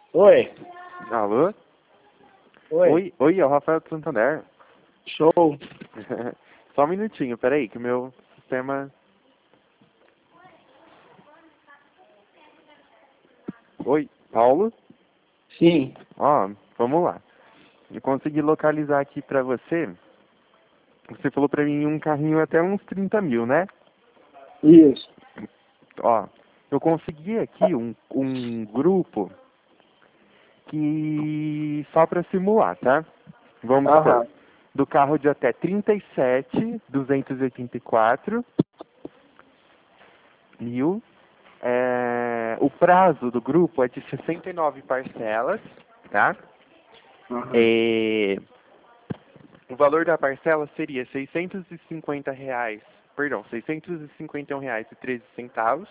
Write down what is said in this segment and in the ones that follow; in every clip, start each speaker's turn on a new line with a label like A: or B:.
A: Oi,
B: Alô?
A: oi,
B: Oi, é o Rafael de Santander.
A: show.
B: Só um minutinho, peraí, que o meu sistema... Oi, Paulo?
A: Sim,
B: Ó, vamos lá. Eu consegui localizar aqui pra você. Você falou pra mim um carrinho até uns 30 mil, né?
A: isso.
B: Ó, eu consegui aqui um grupo que só pra simular, tá? Vamos supor,
A: Aham,
B: do carro de até 37.284 mil. O prazo do grupo é de 69 parcelas, tá?
A: aham.
B: É, o valor da parcela seria R$ 650, perdão, R$ 651,13.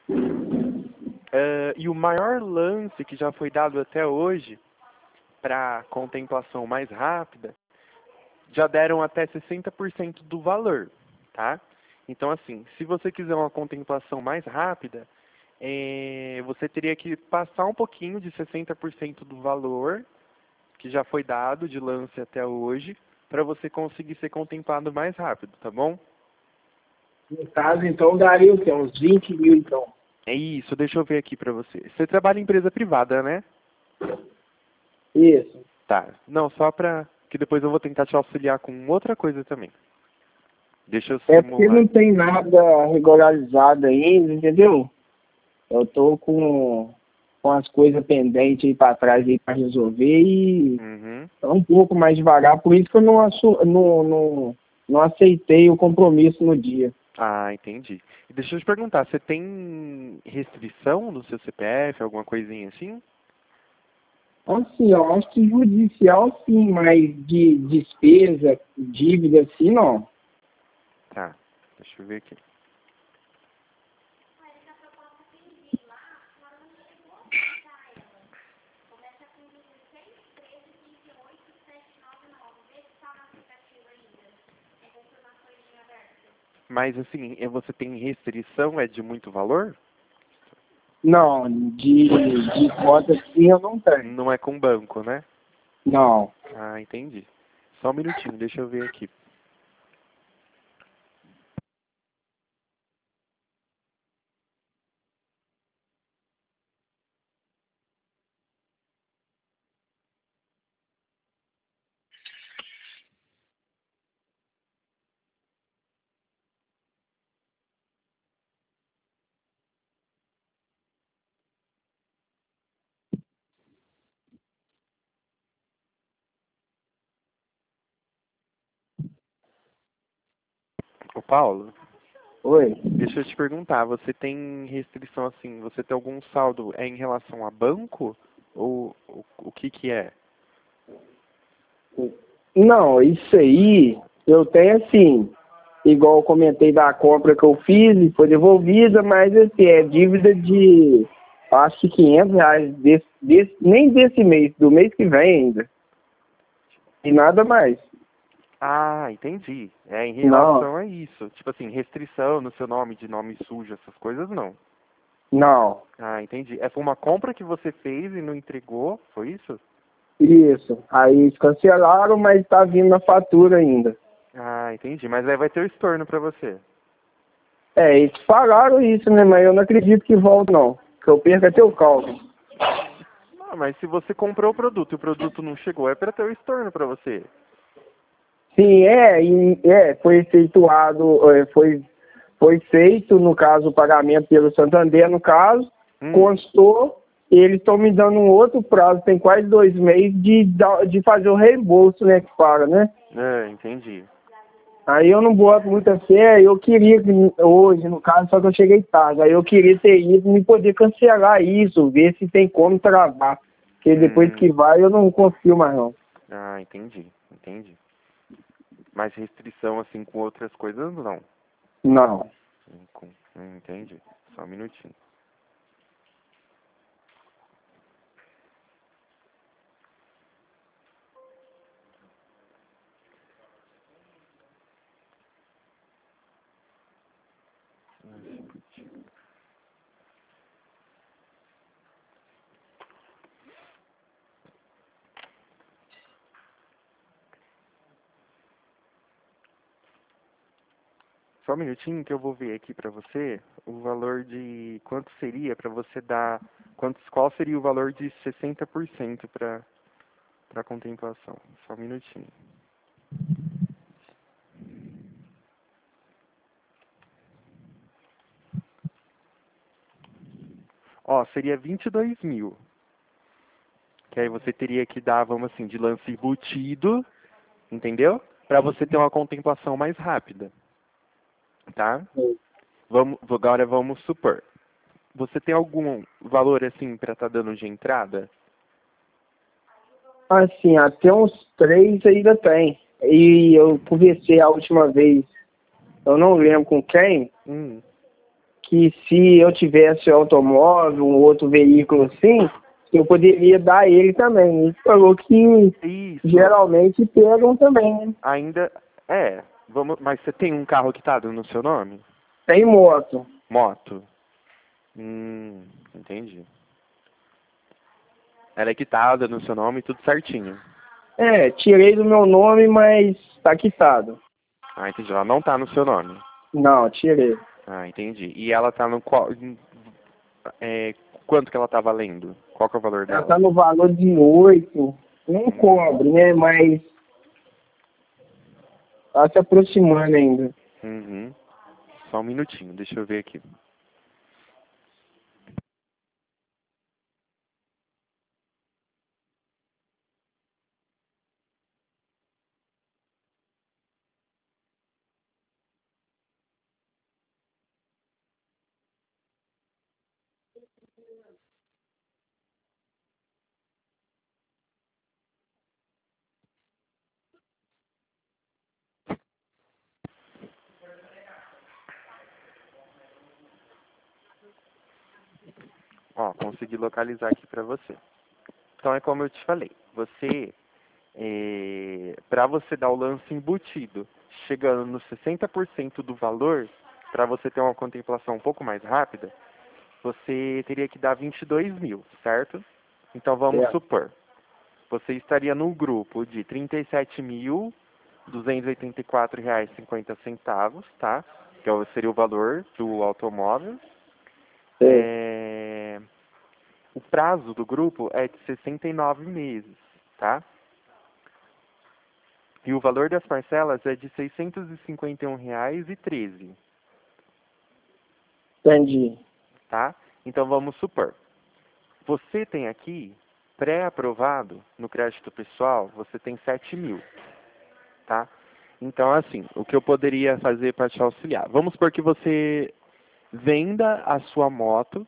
B: E o maior lance que já foi dado até hoje para contemplação mais rápida, já deram até 60% do valor, tá? Então, assim, se você quiser uma contemplação mais rápida, você teria que passar um pouquinho de 60% do valor que já foi dado de lance até hoje, para você conseguir ser contemplado mais rápido, tá bom?
A: No caso, então, daria o quê? Uns 20 mil, então.
B: É isso, deixa eu ver aqui para você. Você trabalha em empresa privada, né?
A: Isso.
B: Tá. Não, só para que depois eu vou tentar te auxiliar com outra coisa também. Deixa eu
A: É porque
B: simular.
A: não tem nada regularizado ainda, entendeu? Eu tô com as coisas pendentes aí pra trás aí pra resolver e
B: Uhum.
A: é um pouco mais devagar, por isso que eu não aceitei o compromisso no dia.
B: Ah, entendi. E deixa eu te perguntar, você tem restrição no seu CPF, alguma coisinha assim?
A: Assim, eu acho que judicial sim, mas de despesa, dívida assim, não.
B: Tá. Deixa eu ver aqui. Mas assim, você tem restrição, é de muito valor?
A: Não, de conta sim eu não tenho.
B: Não é com banco, né?
A: Não.
B: Ah, entendi. Só um minutinho, deixa eu ver aqui. Ô Paulo,
A: Oi.
B: deixa eu te perguntar, você tem restrição assim, você tem algum saldo em relação a banco? Ou o que que é?
A: Não, isso aí eu tenho assim, igual eu comentei da compra que eu fiz e foi devolvida, mas assim, é dívida de acho que R$ 500 nem desse mês, do mês que vem ainda. E nada mais.
B: Ah, entendi. É em
A: Não,
B: relação a isso. Tipo assim, restrição no seu nome, de nome sujo, essas coisas não.
A: não.
B: Ah, entendi. É foi uma compra que você fez e não entregou, foi isso?
A: Isso. Aí eles cancelaram, mas tá vindo na fatura ainda.
B: Ah, entendi. Mas aí vai ter o estorno pra você.
A: É, eles falaram isso, né? Mas eu não acredito que volte, não. Que eu perca até o cálculo.
B: Ah, mas se você comprou o produto e o produto não chegou, é pra ter o estorno pra você.
A: Sim, foi efetuado, foi feito, no caso, o pagamento pelo Santander, no caso,
B: Hum,
A: constou, e eles estão me dando um outro prazo, tem quase 2 meses, de fazer o reembolso, né, que paga, né?
B: entendi.
A: Aí eu não boto muita fé, eu queria, hoje, no caso, só que eu cheguei tarde, aí eu queria ter ido e poder cancelar isso, ver se tem como travar, porque depois
B: Hum,
A: que vai eu não confio mais não.
B: ah, entendi, entendi. Mas restrição assim com outras coisas não.
A: Não.
B: Entendi. Só um minutinho. só um minutinho que eu vou ver aqui para você o valor de quanto seria para você dar, qual seria o valor de 60% para contemplação. Só um minutinho. Ó, seria 22 mil. Que aí você teria que dar, vamos assim, de lance embutido, entendeu? Para você ter uma contemplação mais rápida, tá? Agora vamos supor. Você tem algum valor assim para estar dando de entrada?
A: Assim, até uns 3 ainda tem. E eu conversei a última vez, eu não lembro com quem, que se eu tivesse automóvel, um outro veículo assim, eu poderia dar ele também. Ele falou que
B: Isso.
A: geralmente pegam também, né?
B: Ainda é. Mas você tem um carro quitado no seu nome?
A: Tem moto.
B: Moto. Entendi. Ela é quitada no seu nome, tudo certinho.
A: É, tirei do meu nome, mas tá quitado.
B: Ah, entendi. Ela não tá no seu nome.
A: Não, tirei.
B: Ah, entendi. E ela tá no qual? Quanto que ela tá valendo? Qual que é o valor
A: Ela
B: dela?
A: tá no valor de 8. Não cobre, né? Mas tá se aproximando ainda.
B: Uhum. Só um minutinho, deixa eu ver aqui. Ó, consegui localizar aqui pra você. Então é como eu te falei, para você dar o lance embutido, chegando nos 60% do valor, para você ter uma contemplação um pouco mais rápida, você teria que dar 22 mil, certo? Então vamos
A: É.
B: supor, você estaria no grupo de R$ 37.284,50, tá? Seria o valor do automóvel.
A: É.
B: O prazo do grupo é de 69 meses, tá? E o valor das parcelas é de R$ 651,13,
A: Entendi.
B: tá? Então vamos supor, você tem aqui pré-aprovado no crédito pessoal, você tem 7 mil, tá? Então assim, o que eu poderia fazer para te auxiliar? Vamos supor que você venda a sua moto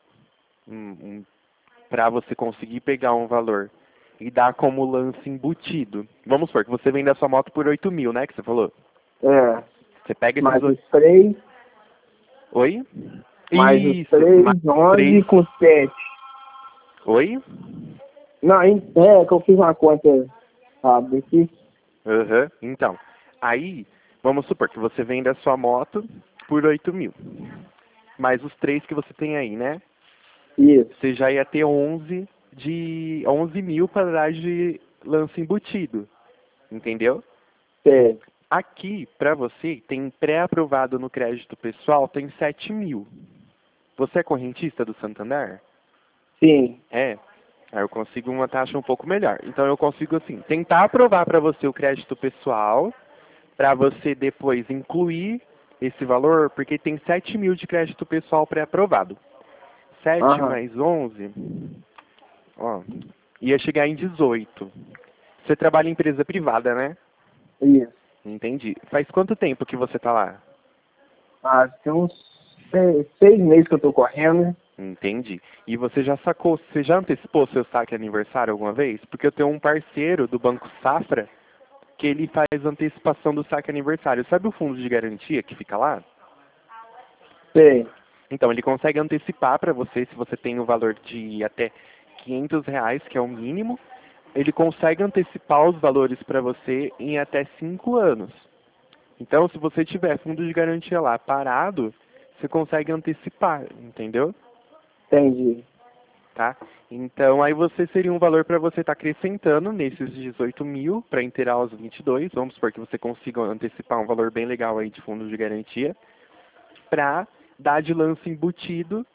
B: para você conseguir pegar um valor e dar como lance embutido. Vamos supor que você vende a sua moto por 8 mil, né? Que você falou.
A: É.
B: Você pega esses
A: Mais os
B: dois.
A: 3,
B: Oi?
A: mais os
B: Isso,
A: 3,
B: mais
A: 11
B: 3.
A: com 7.
B: Oi?
A: Não, que eu fiz uma conta rápida aqui.
B: Aham. Então, aí, vamos supor que você vende a sua moto por 8 mil. Mais os 3 que você tem aí, né?
A: Isso.
B: Você já ia ter 11 mil para dar de lance embutido. Entendeu?
A: É.
B: Aqui, para você, tem pré-aprovado no crédito pessoal, tem 7 mil. Você é correntista do Santander?
A: Sim.
B: É. Aí eu consigo uma taxa um pouco melhor. Então eu consigo, assim, tentar aprovar para você o crédito pessoal, para você depois incluir esse valor, porque tem 7 mil de crédito pessoal pré-aprovado. 7
A: Aham.
B: mais 11, ó, ia chegar em 18. Você trabalha em empresa privada, né?
A: Isso.
B: Entendi. Faz quanto tempo que você tá lá?
A: Ah, tem uns 6 meses que eu tô correndo, né?
B: Entendi. E você já antecipou seu saque aniversário alguma vez? Porque eu tenho um parceiro do Banco Safra que ele faz antecipação do saque aniversário. Sabe o fundo de garantia que fica lá?
A: Sei.
B: Então, ele consegue antecipar para você, se você tem o valor de até R$ 500, que é o mínimo, ele consegue antecipar os valores para você em até 5 anos. Então, se você tiver fundo de garantia lá parado, você consegue antecipar, entendeu?
A: Entendi.
B: Tá? Então, aí você seria um valor para você estar acrescentando nesses 18 mil para inteirar os 22. Vamos supor que você consiga antecipar um valor bem legal aí de fundo de garantia. para dar de lance embutido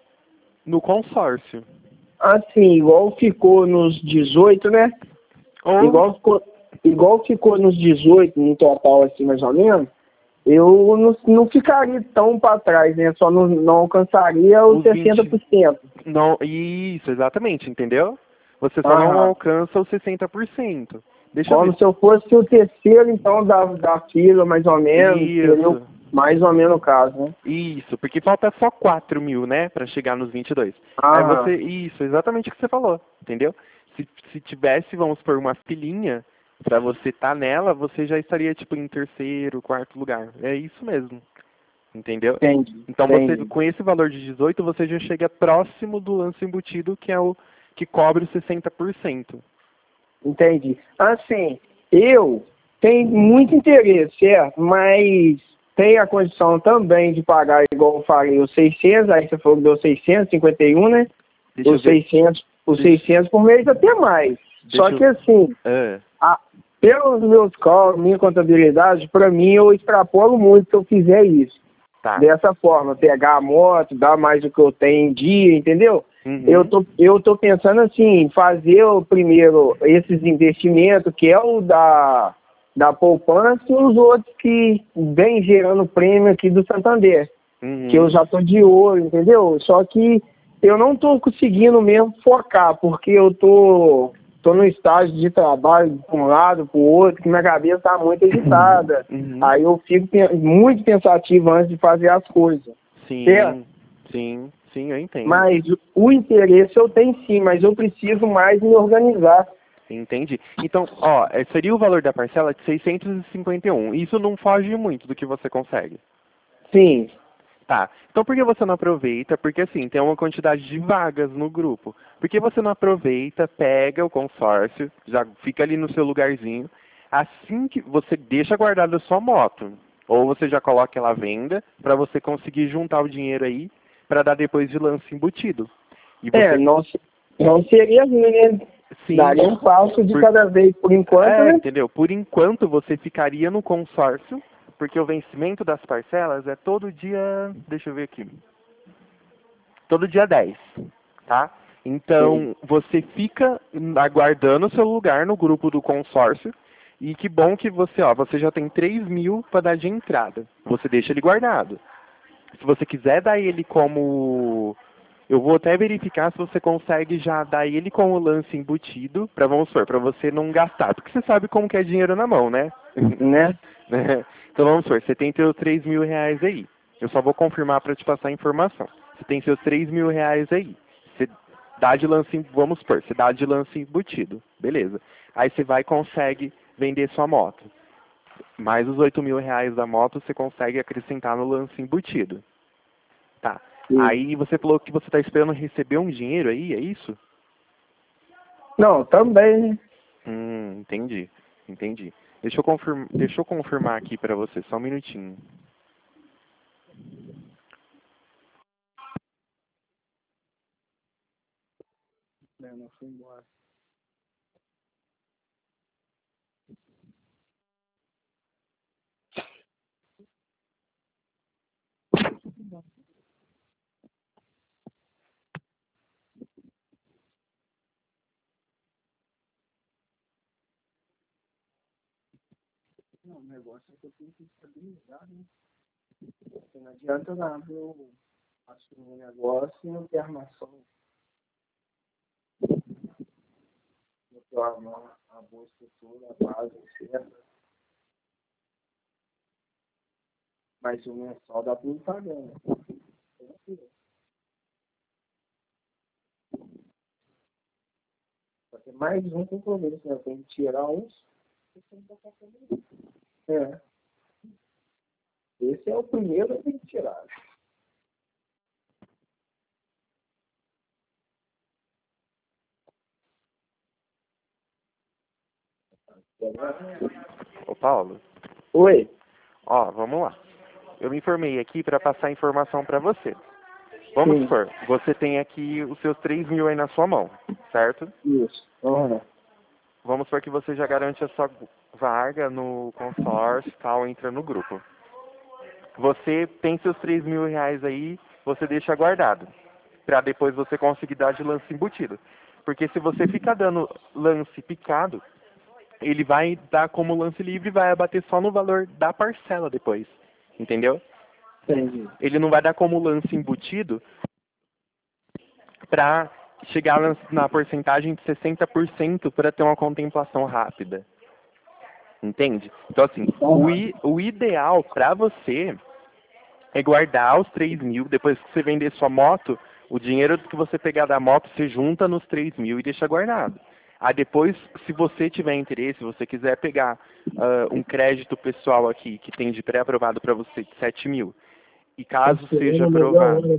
B: no consórcio.
A: Assim, igual ficou nos 18, né?
B: Ou,
A: Igual ficou nos 18 no total, assim, mais ou menos, eu não ficaria tão para trás, né? Só não alcançaria os
B: os 20.
A: 60%.
B: Não, isso, exatamente, entendeu? Você só não
A: Aham.
B: alcança os 60%. Deixa eu
A: Como
B: ver.
A: se eu fosse o terceiro, então, da fila, mais ou menos, seria
B: Isso.
A: mais ou menos o caso, né?
B: Isso, porque falta só 4 mil, né, para chegar nos 22. Aí
A: Aham.
B: você, isso, exatamente o que você falou, entendeu? Se tivesse, vamos supor, uma filinha para você estar nela, você já estaria, tipo, em terceiro, quarto lugar. É isso mesmo, entendeu?
A: Entendi,
B: Então você,
A: entendi.
B: com esse valor de 18, você já chega próximo do lance embutido, que é o que cobre os 60%.
A: Entendi. Assim, eu tenho muito interesse, certo? Mas tenho a condição também de pagar, igual eu falei, os 600, aí você falou que deu 651, né?
B: Deixa eu ver.
A: Os
B: Deixa,
A: 600 por mês até mais. Só
B: deixa
A: que
B: eu...
A: assim,
B: É,
A: pelos meus cálculos, minha contabilidade, para mim eu extrapolo muito se eu fizer isso.
B: tá.
A: Dessa forma, pegar a moto, dar mais do que eu tenho em dia, entendeu?
B: Uhum.
A: Eu tô pensando assim, fazer o primeiro esses investimentos, que é o da poupança, e os outros que vem gerando prêmio aqui do Santander, que eu
B: Uhum.
A: já tô de olho, entendeu? Só que eu não tô conseguindo mesmo focar, porque eu tô no estágio de trabalho para um lado, para o outro, que minha cabeça tá muito agitada.
B: Uhum.
A: Aí eu fico muito pensativo antes de fazer as coisas, certo?
B: Sim, sim, eu entendo.
A: Mas o interesse eu tenho sim, mas eu preciso mais me organizar.
B: Entendi. Então, ó, seria o valor da parcela de 651. Isso não foge muito do que você consegue.
A: Sim,
B: Tá. Então por que você não aproveita? Porque assim, tem uma quantidade de vagas no grupo. Por que você não aproveita, pega o consórcio, já fica ali no seu lugarzinho, assim que você deixa guardada a sua moto, ou você já coloca ela à venda para você conseguir juntar o dinheiro aí para dar depois de lance embutido. E você,
A: não, não seria ruim, né?
B: sim,
A: Daria um passo de
B: por,
A: cada vez, por enquanto, né?
B: entendeu? Por enquanto você ficaria no consórcio, porque o vencimento das parcelas é todo dia, deixa eu ver aqui, todo dia 10, tá?
A: Sim.
B: Então, você fica aguardando o seu lugar no grupo do consórcio, e que bom que você já tem 3 mil para dar de entrada. Você deixa ele guardado. Se você quiser dar ele como... Eu vou até verificar se você consegue já dar ele como lance embutido, para vamos supor, para você não gastar. Porque você sabe como que é dinheiro na mão, né?
A: Né?
B: Né? Então vamos supor, você tem seus 3 mil reais aí. Eu só vou confirmar para te passar a informação. Você tem seus 3 mil reais aí. Você dá de lance, vamos supor, você dá de lance embutido. Beleza. Aí você vai e consegue vender sua moto. Mais os 8 mil reais da moto você consegue acrescentar no lance embutido. Tá.
A: Sim.
B: Aí você falou que você está esperando receber um dinheiro aí, é isso?
A: Não, também, né?
B: Entendi. Entendi. Deixa eu confirmar aqui para você, só um minutinho.
A: Não fui embora. Não, o negócio é que eu tenho que estabilizar, né? Porque não adianta nada eu assumir um negócio e não ter armação. Não ter a boa estrutura, a base certa. Mas o mensal dá tudo pagando. Vai ter mais um compromisso, né? Eu tenho que tirar uns. É. Esse é o primeiro que eu tenho que tirar.
B: Ô Paulo,
A: Oi?
B: ó, vamos lá. Eu me informei aqui para passar a informação para você. Vamos
A: Sim,
B: supor, você tem aqui os seus 3 mil aí na sua mão, certo?
A: isso. Uhum.
B: Vamos supor que você já garante a sua vaga no consórcio e tal, entra no grupo. você tem seus 3 mil reais aí, você deixa guardado, para depois você conseguir dar de lance embutido. Porque se você ficar dando lance picado, ele vai dar como lance livre e vai abater só no valor da parcela depois, entendeu?
A: Entendi.
B: Ele não vai dar como lance embutido para chegar na porcentagem de 60% para ter uma contemplação rápida. Entende? Então, assim, o ideal para você é guardar os 3 mil, depois que você vender sua moto, o dinheiro que você pegar da moto, você junta nos 3 mil e deixa guardado. Aí depois, se você tiver interesse, se você quiser pegar um crédito pessoal aqui, que tem de pré-aprovado para você de 7 mil, e caso seja aprovado,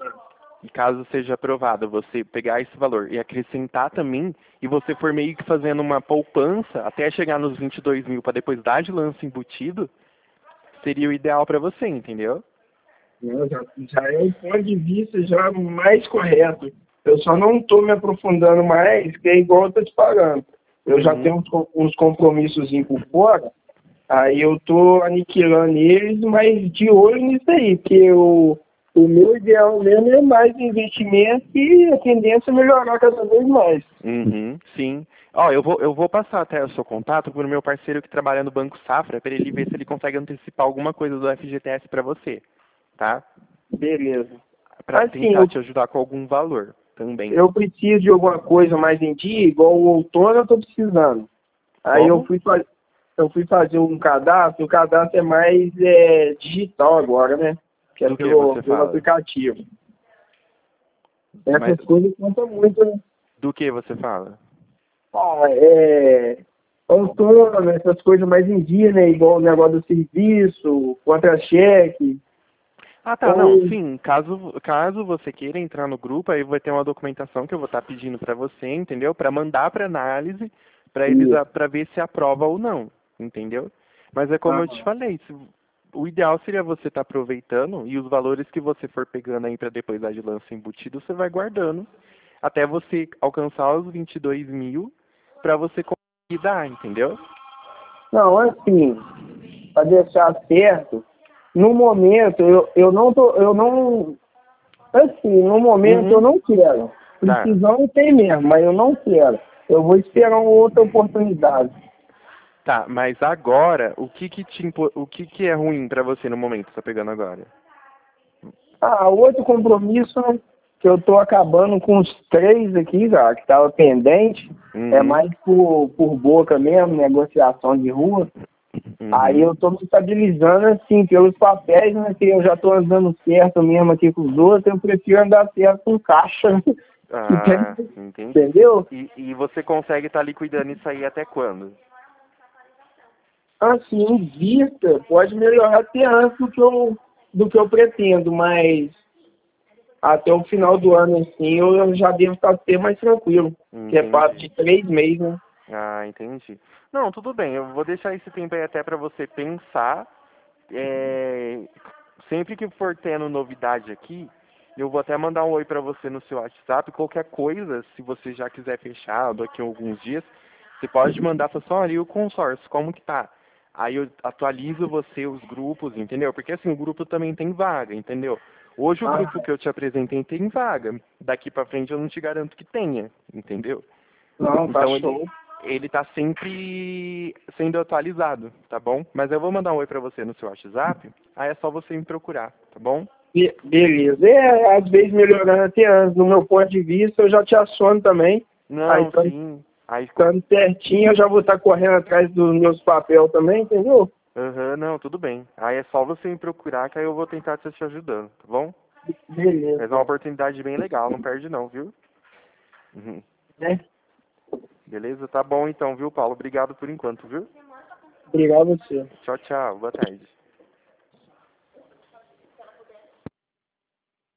B: você pegar esse valor e acrescentar também, e você for meio que fazendo uma poupança até chegar nos 22 mil para depois dar de lance embutido, seria o ideal para você, entendeu?
A: Já é um ponto de vista já mais correto. Eu só não estou me aprofundando mais, que é igual eu estou te pagando. Eu já tenho uns compromissos por fora, aí eu estou aniquilando eles, mas de olho nisso aí, porque o meu ideal mesmo é mais investimento e a tendência é melhorar cada vez mais.
B: Sim. Ó, eu vou passar até o seu contato para o meu parceiro que trabalha no Banco Safra, para ele ver se ele consegue antecipar alguma coisa do FGTS para você, tá?
A: Beleza.
B: Para
A: Assim,
B: tentar te ajudar com algum valor também.
A: eu preciso de alguma coisa mais em dia, igual o outono eu estou precisando. Aí eu fui fazer um cadastro, o cadastro é mais digital agora, né? Que é
B: Do que você
A: pelo
B: fala?
A: aplicativo. Essas
B: Mas
A: coisas contam muito, né?
B: do que você fala?
A: Ah, outono, essas coisas mais em dia, né? Igual o negócio do serviço, contra-cheque.
B: Ah, tá, não, sim, caso você queira entrar no grupo, aí vai ter uma documentação que eu vou estar pedindo para você, entendeu? Para mandar para análise, para eles para ver se aprova ou não, entendeu? Mas é como eu te falei, o ideal seria você estar aproveitando e os valores que você for pegando aí para depois dar de lance embutido, você vai guardando até você alcançar os 22 mil para você conseguir dar, entendeu?
A: Não, assim, para deixar certo, no momento no momento eu não quero.
B: Tá.
A: Precisão tem mesmo, mas eu não quero. Eu vou esperar uma outra oportunidade.
B: Tá, mas agora, o que é ruim pra você no momento que você tá pegando agora?
A: Outro compromisso, né, que eu tô acabando com os 3 aqui, já, que estava pendente, é mais por boca mesmo, negociação de rua. Aí eu tô me estabilizando assim, pelos papéis, né, que eu já tô andando certo mesmo aqui com os outros, eu prefiro andar certo com caixa.
B: Ah, entendi.
A: Entendeu?
B: E você consegue estar liquidando isso aí até quando?
A: Assim, em vista, pode melhorar até antes do que eu pretendo, mas até o final do ano, assim, eu já devo estar até mais tranquilo. Que é parte de 3 meses, né?
B: Ah, entendi. Não, tudo bem, eu vou deixar esse tempo aí até para você pensar. Sempre que for tendo novidade aqui, eu vou até mandar um oi para você no seu WhatsApp. Qualquer coisa, se você já quiser fechar daqui a alguns dias, você pode mandar para só ali o consórcio, como que tá? Aí eu atualizo você, os grupos, entendeu? Porque assim, o grupo também tem vaga, entendeu? Hoje o grupo que eu te apresentei tem vaga. Daqui para frente eu não te garanto que tenha, entendeu?
A: Não, tá
B: Então
A: show.
B: ele tá sempre sendo atualizado, tá bom? Mas eu vou mandar um oi pra você no seu WhatsApp, aí é só você me procurar, tá bom?
A: Beleza. Às vezes melhorando até antes, no meu ponto de vista, eu já te aciono também. Aí,
B: Não, sim. Aí,
A: estando certinho, eu já vou estar correndo atrás dos meus papéis também, entendeu?
B: não, tudo bem. Aí é só você me procurar que aí eu vou tentar te ajudando, tá bom?
A: Beleza.
B: Mas é uma oportunidade bem legal, não perde não, viu?
A: Né?
B: Beleza? Tá bom então, viu, Paulo? Obrigado por enquanto, viu?
A: Obrigado a você.
B: Tchau, tchau. Boa tarde.